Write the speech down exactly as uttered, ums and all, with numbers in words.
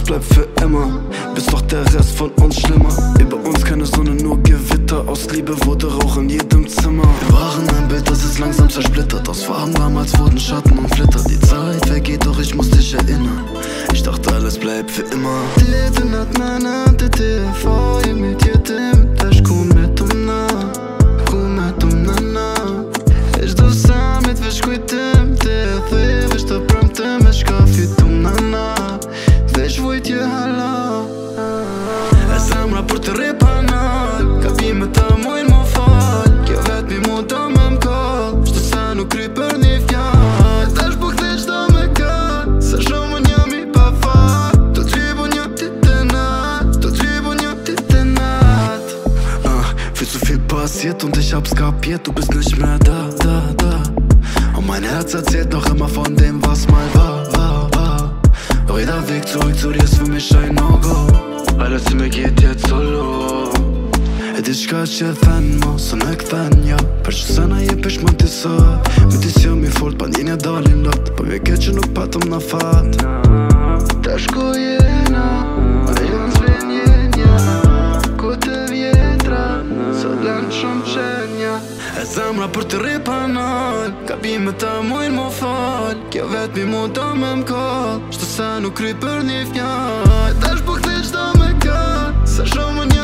bleibt für immer, bis doch der Rest von uns schlimmer. Über uns keine Sonne, nur Gewitter. Aus Liebe wurde Rauch in jedem Zimmer. Wir waren ein Bild, das ist langsam zersplittert. Aus Farben damals wurden Schatten und Flitter. Die Zeit vergeht, doch ich muss dich erinnern. Ich dachte, alles bleibt für immer. Tiden att man inte tillför i mitt yetim Taş kumetumna, kumetumna Ești dosamit vesh kujtim Te the vesh të premtim E shka fitum nana Vesh vujt je hala E zemra për të ripanal Gabime të mujnë më fal Kjo vetmi mu të më m'kall Shtë sa nuk kry për një fjall Tash po kthej qdo me kall Sa shumë një mi pa fal Do t'ribu një dit e nat Do t'ribu një dit e nat uh, Für zu viel passiert und ich hab's kapiert Du bist nicht mehr da, da, da Und mein Herz erzählt noch immer von dem, was mal war, war, war Doch jeder Weg zurück zu dir ist für mich ein No-Go Alles in mir geht jetzt solo E di qka që e then mo, së në këthen ja Për që se na je pish më tisa Me ti si jam i fort, pa njën e dalin lot Po vje ke që nuk patëm në fat Tash ku jena, a janë zvin jenja Ku të vjetra, sot lanë shumë qenja E zemra për të ripanal Gabime të mujnë më fal Kjo vetmi mu të me m'kall Shtë sa nuk kry për një fjall Tash po kthej qdo me kall Sa shumë një